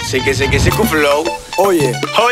Sí que flow. Oye,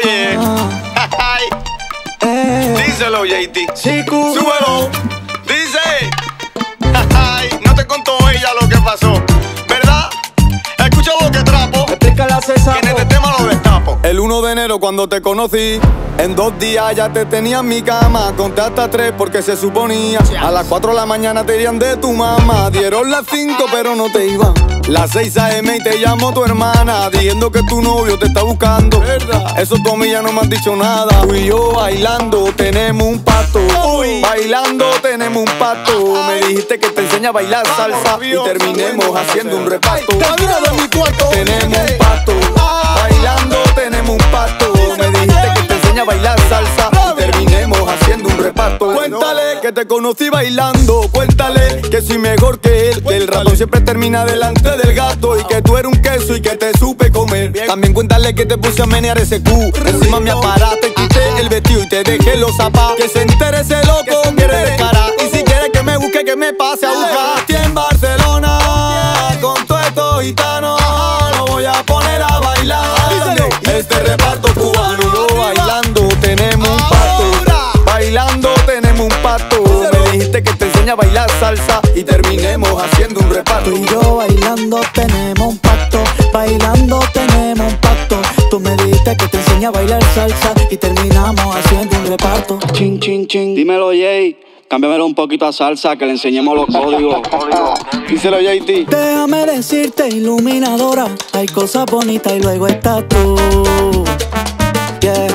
Díselo, JT. Chico. Súbelo. Dice. No te contó ella lo que pasó, ¿verdad? Escucha lo que trapo. Explícale a César. Que en este tema lo destapo. El 1 de enero cuando te conocí, en 2 días ya te tenía en mi cama. Conté hasta 3 porque se suponía a las 4 de la mañana te irían de tu mamá. Dieron las 5 pero no te iban. Las 6 AM y te llamó tu hermana diciendo que tu novio te está buscando. ¿Verdad? Eso tú a mí ya no me has dicho nada. Tú y yo bailando tenemos un pacto. Bailando tenemos un pacto. Me dijiste que te enseña a bailar salsa y terminemos haciendo un reparto. Tenemos un pacto. Bailando tenemos un pacto. Me dijiste que te enseña a bailar salsa y terminemos haciendo un reparto. Cuéntale que te conocí bailando. Cuéntale que soy mejor que él. Que el ratón siempre termina delante del gato. Y que tú eres un queso y que te supe comer. También cuéntale que te puse a menear ese cu. Encima me aparaste, quité el vestido y te dejé los zapatos. Que se entere ese loco, quiere descarar. Y si quiere que me busque, que me pase a buscar. Estoy en Barcelona con todos estos gitanos. Lo voy a poner a bailar. Este reparto cubano. Bailando tenemos un pacto. Bailando tenemos un pacto. Me dijiste que te enseña a bailar salsa y terminemos haciendo un reparto. Tú y yo bailando tenemos un pacto. Bailando tenemos un pacto. Tú me dijiste que te enseña a bailar salsa y terminamos haciendo un reparto. Chin, chin, chin. Dímelo, Jay. Cámbiamelo un poquito a salsa, que le enseñemos los códigos. Díselo, JT. Déjame decirte, iluminadora, hay cosas bonitas y luego estás tú. Yeah.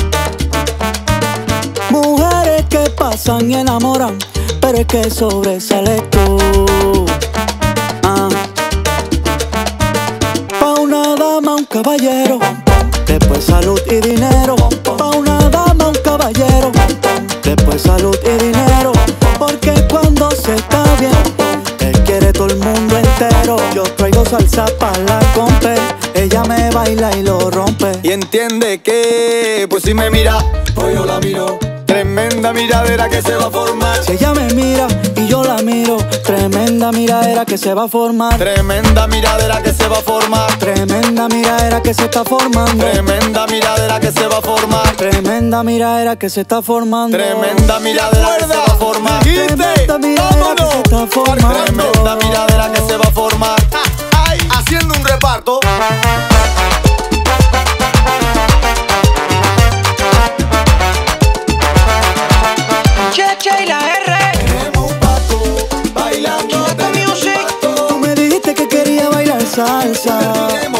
Mujeres que pasan y enamoran, pero es que sobresales tú. Pa' una dama, un caballero, después salud y dinero. Pa' una dama, un caballero, después salud y dinero. Porque cuando se está bien, él quiere todo el mundo entero. Yo traigo salsa para la compe, ella me baila y lo rompe. Y entiende que, pues si me mira, pues yo la miro. Tremenda miradera que se va a formar. Si ella me mira y yo la miro, tremenda miradera que se va a formar. Tremenda miradera que se va a formar. Tremenda miradera que se está formando. Tremenda miradera que se va a formar. Tremenda miradera que se está formando. Tremenda miradera que se va a formar. Tremenda miradera que se está formando. Tremenda miradera que se va a formar. Haciendo un reparto. Cheche y la R. Tenemos un pacto, bailando tenemos un pacto. Tú me dijiste que quería bailar salsa.